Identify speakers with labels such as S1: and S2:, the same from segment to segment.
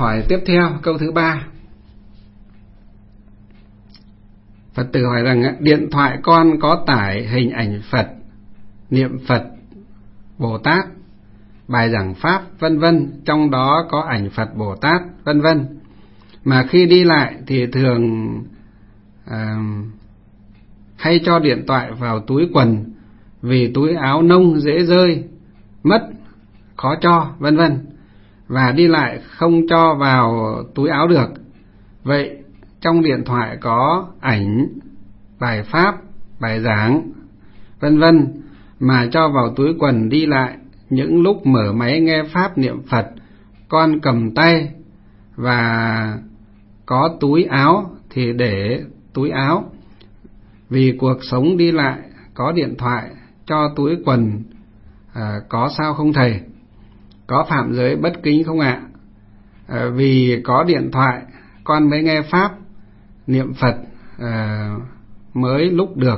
S1: hỏi tiếp theo, câu thứ 3. Phật tử hỏi rằng điện thoại con có tải hình ảnh Phật, niệm Phật, Bồ Tát, bài giảng Pháp vân vân, trong đó có ảnh Phật Bồ Tát vân vân, mà khi đi lại thì thường hay cho điện thoại vào túi quần vì túi áo nông dễ rơi mất, khó cho vân vân, và đi lại không cho vào túi áo được. Vậy trong điện thoại có ảnh, bài Pháp, bài giảng vân vân mà cho vào túi quần đi lại, những lúc mở máy nghe Pháp niệm Phật con cầm tay và có túi áo thì để túi áo, vì cuộc sống đi lại có điện thoại cho túi quần có sao không thầy? Có phạm giới bất kính không ạ? Vì có điện thoại con mới nghe Pháp niệm Phật mới lúc được,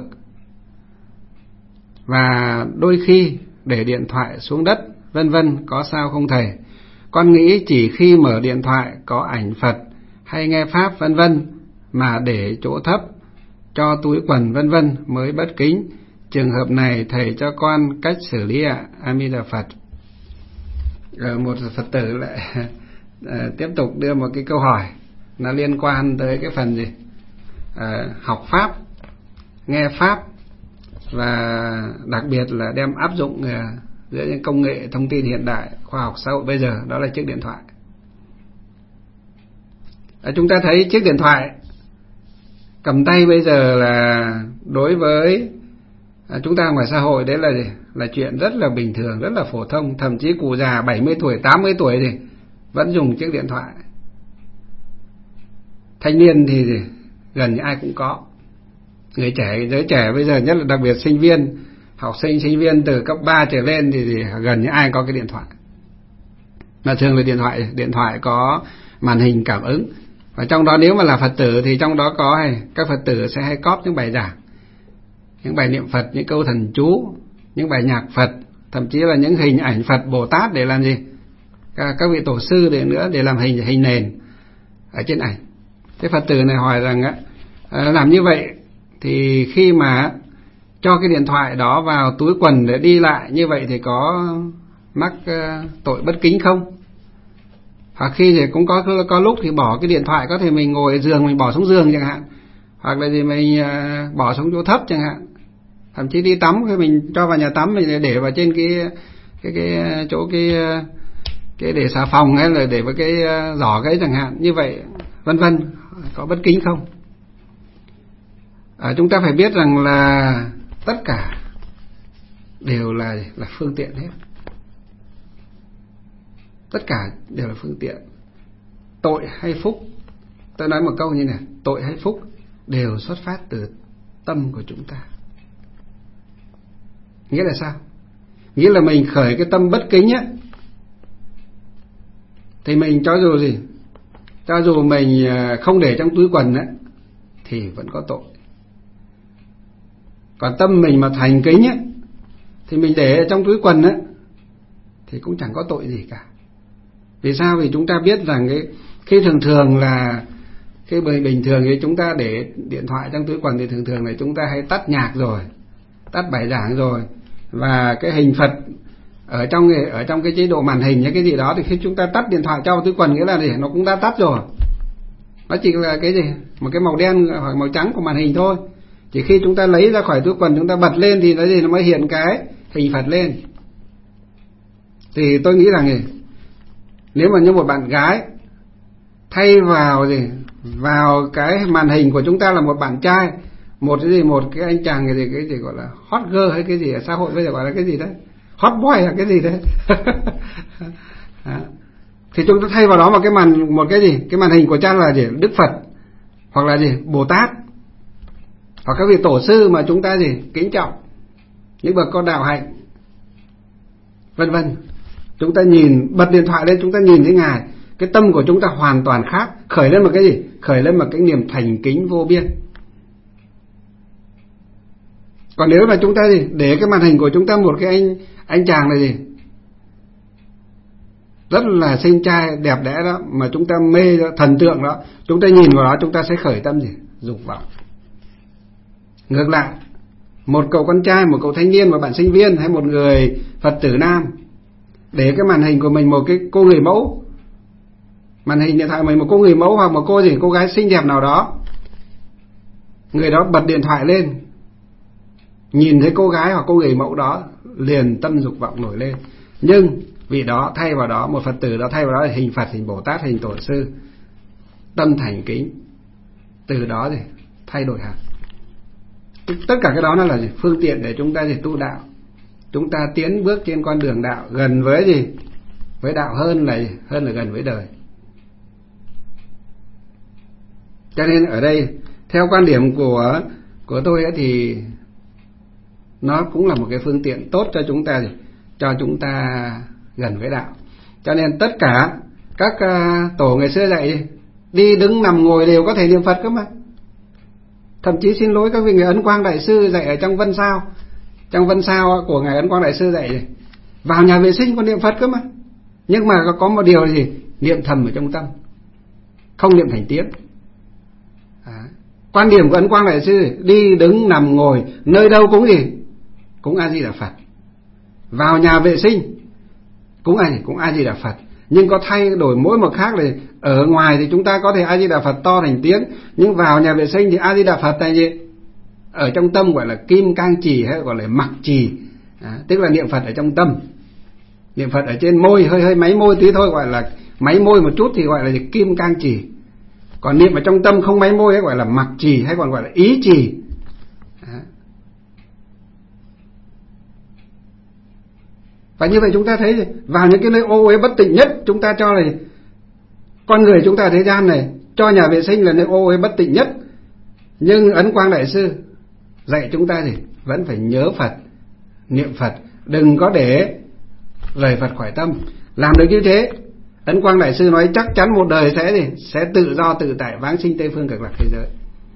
S1: và đôi khi để điện thoại xuống đất vân vân, có sao không thầy? Con nghĩ chỉ khi mở điện thoại có ảnh Phật hay nghe Pháp vân vân mà để chỗ thấp cho túi quần vân vân mới bất kính. Trường hợp này thầy cho con cách xử lý ạ. A Di Đà Phật. Một Phật tử lại tiếp tục đưa một cái câu hỏi, nó liên quan tới cái phần gì? Học Pháp, nghe Pháp, và đặc biệt là đem áp dụng giữa những công nghệ thông tin hiện đại, khoa học xã hội bây giờ, đó là chiếc điện thoại. Chúng ta thấy chiếc điện thoại cầm tay bây giờ là đối với chúng ta ngoài xã hội đấy là chuyện rất là bình thường, rất là phổ thông. Thậm chí cụ già 70 tuổi, 80 tuổi thì vẫn dùng chiếc điện thoại. Thanh niên thì gần như ai cũng có. Người trẻ, giới trẻ bây giờ, nhất là đặc biệt sinh viên, học sinh, sinh viên từ cấp 3 trở lên thì gần như ai có cái điện thoại. Mà thường là điện thoại có màn hình cảm ứng. Và trong đó nếu mà là Phật tử thì trong đó có các Phật tử sẽ hay cóp những bài giảng, những bài niệm Phật, những câu thần chú, những bài nhạc Phật, thậm chí là những hình ảnh Phật Bồ Tát để làm gì? Các vị tổ sư để làm hình nền ở trên ảnh. Thế Phật tử này hỏi rằng làm như vậy thì khi mà cho cái điện thoại đó vào túi quần để đi lại như vậy thì có mắc tội bất kính không? Hoặc khi thì cũng có lúc thì bỏ cái điện thoại, có thể mình ngồi ở giường mình bỏ xuống giường chẳng hạn, hoặc là gì mình bỏ xuống chỗ thấp chẳng hạn, thậm chí đi tắm khi mình cho vào nhà tắm mình để vào trên cái chỗ cái để xà phòng hay là để vào cái giỏ cái chẳng hạn, như vậy vân vân, có bất kính không? Chúng ta phải biết rằng là tất cả đều là phương tiện hết. Tất cả đều là phương tiện. Tội hay phúc, tôi nói một câu như này, tội hay phúc đều xuất phát từ tâm của chúng ta. Nghĩa là sao? Nghĩa là mình khởi cái tâm bất kính á, thì mình cho dù mình không để trong túi quần á thì vẫn có tội. Còn tâm mình mà thành kính á thì mình để trong túi quần á thì cũng chẳng có tội gì cả. Vì sao? Vì chúng ta biết rằng khi thường là khi bình thường thì chúng ta để điện thoại trong túi quần thì thường là chúng ta hay tắt nhạc rồi, tắt bài giảng rồi, và cái hình Phật ở trong cái chế độ màn hình hay cái gì đó, thì khi chúng ta tắt điện thoại cho vào túi quần nghĩa là gì? Nó cũng đã tắt rồi. Nó chỉ là cái gì? Một cái màu đen hoặc màu trắng của màn hình thôi. Chỉ khi chúng ta lấy ra khỏi túi quần, chúng ta bật lên thì nó mới hiện cái hình Phật lên. Thì tôi nghĩ rằng nếu mà như một bạn gái thay vào cái màn hình của chúng ta là một bạn trai, một cái anh chàng cái gì gọi là hot girl hay cái gì ở xã hội bây giờ gọi là cái gì đấy, hot boy là cái gì đấy thì chúng ta thay vào đó cái màn hình của cha là gì? Đức Phật, hoặc là gì? Bồ Tát, hoặc các vị tổ sư mà chúng ta kính trọng, những bậc có đạo hạnh vân vân. Chúng ta bật điện thoại lên, chúng ta nhìn thấy Ngài, cái tâm của chúng ta hoàn toàn khác, khởi lên một cái gì? Khởi lên một cái niềm thành kính vô biên. Còn nếu mà chúng ta để cái màn hình của chúng ta một cái anh chàng là rất là xinh trai đẹp đẽ đó, mà chúng ta mê thần tượng đó, chúng ta nhìn vào đó chúng ta sẽ khởi tâm gì? Dục vọng. Ngược lại, một cậu con trai, một cậu thanh niên, một bạn sinh viên hay một người Phật tử nam để cái màn hình của mình một cái cô người mẫu, màn hình điện thoại mình một cô người mẫu hoặc một cô gái xinh đẹp nào đó, người đó bật điện thoại lên, nhìn thấy cô gái hoặc cô người mẫu đó liền tâm dục vọng nổi lên. Nhưng vị đó thay vào đó, một Phật tử đó thay vào đó là hình Phật, hình Bồ Tát, hình Tổ sư, tâm thành kính, từ đó thì thay đổi hẳn. Tất cả cái đó nó là gì? Phương tiện để chúng ta gì? Tu đạo, chúng ta tiến bước trên con đường đạo, gần với gì? Với đạo hơn là gần với đời. Cho nên ở đây theo quan điểm của tôi ấy, thì nó cũng là một cái phương tiện tốt cho chúng ta gì? Cho chúng ta gần với đạo. Cho nên tất cả các tổ ngày xưa dạy gì? Đi đứng nằm ngồi đều có thể niệm Phật cơ mà. Thậm chí xin lỗi các vị, người Ấn Quang Đại Sư dạy ở trong Vân Sao của ngài Ấn Quang Đại Sư dạy gì? Vào nhà vệ sinh còn niệm Phật cơ mà. Nhưng mà có một điều là gì? Niệm thầm ở trong tâm, không niệm thành tiếng. Quan điểm của Ấn Quang Đại Sư, đi đứng nằm ngồi nơi đâu cũng gì? Cũng A Di Đà Phật. Vào nhà vệ sinh cũng A Di Đà Phật. Nhưng có thay đổi mỗi một khác là ở ngoài thì chúng ta có thể A Di Đà Phật to thành tiếng, nhưng vào nhà vệ sinh thì A Di Đà Phật là gì? Ở trong tâm gọi là kim cang trì hay gọi là mặc trì. Tức là niệm Phật ở trong tâm. Niệm Phật ở trên môi, hơi máy môi tí thôi gọi là máy môi một chút thì gọi là kim cang trì. Còn niệm ở trong tâm không máy môi ấy gọi là mặc trì hay còn gọi là ý trì. Và như vậy chúng ta thấy vào những cái nơi ô uế bất tịnh nhất, chúng ta cho là con người chúng ta thế gian này cho nhà vệ sinh là nơi ô uế bất tịnh nhất. Nhưng Ấn Quang Đại Sư dạy chúng ta vẫn phải nhớ Phật, niệm Phật, đừng có để rời Phật khỏi tâm. Làm được như thế, Ấn Quang Đại Sư nói chắc chắn một đời sẽ tự do tự tại, vãng sinh Tây Phương Cực Lạc thế giới.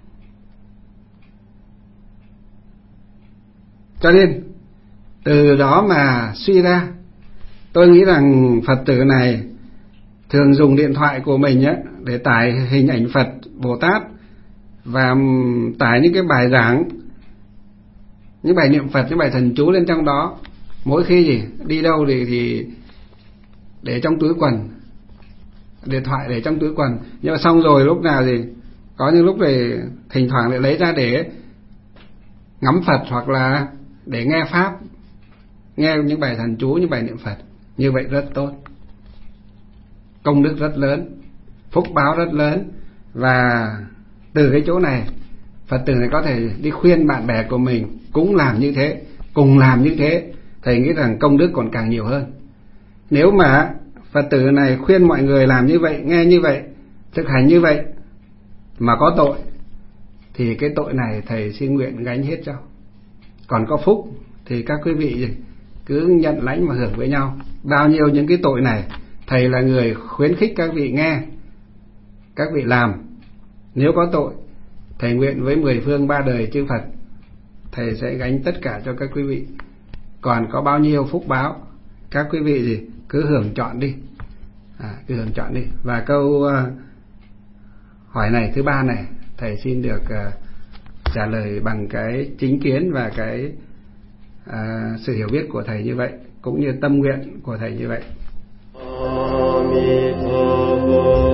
S1: Cho nên từ đó mà suy ra, tôi nghĩ rằng Phật tử này thường dùng điện thoại của mình để tải hình ảnh Phật, Bồ Tát và tải những cái bài giảng, những bài niệm Phật, những bài thần chú lên trong đó. Mỗi khi đi đâu thì để trong túi quần, điện thoại để trong túi quần. Nhưng mà xong rồi lúc nào thì có những lúc thì thỉnh thoảng lại lấy ra để ngắm Phật hoặc là để nghe Pháp, nghe những bài thần chú, những bài niệm Phật. Như vậy rất tốt, công đức rất lớn, phúc báo rất lớn. Và từ cái chỗ này, Phật tử này có thể đi khuyên bạn bè của mình cũng làm như thế, cùng làm như thế. Thầy nghĩ rằng công đức còn càng nhiều hơn. Nếu mà Phật tử này khuyên mọi người làm như vậy, nghe như vậy, thực hành như vậy mà có tội, thì cái tội này thầy xin nguyện gánh hết cho. Còn có phúc thì các quý vị cứ nhận lãnh mà hưởng với nhau. Bao nhiêu những cái tội này thầy là người khuyến khích các vị nghe, các vị làm. Nếu có tội, thầy nguyện với 10 phương 3 đời chư Phật, thầy sẽ gánh tất cả cho các quý vị. Còn có bao nhiêu phúc báo, các quý vị cứ hưởng chọn đi, cứ hưởng chọn đi. Và câu hỏi này thứ 3 này, thầy xin được trả lời bằng cái chính kiến và cái sự hiểu biết của thầy như vậy, cũng như tâm nguyện của thầy như vậy.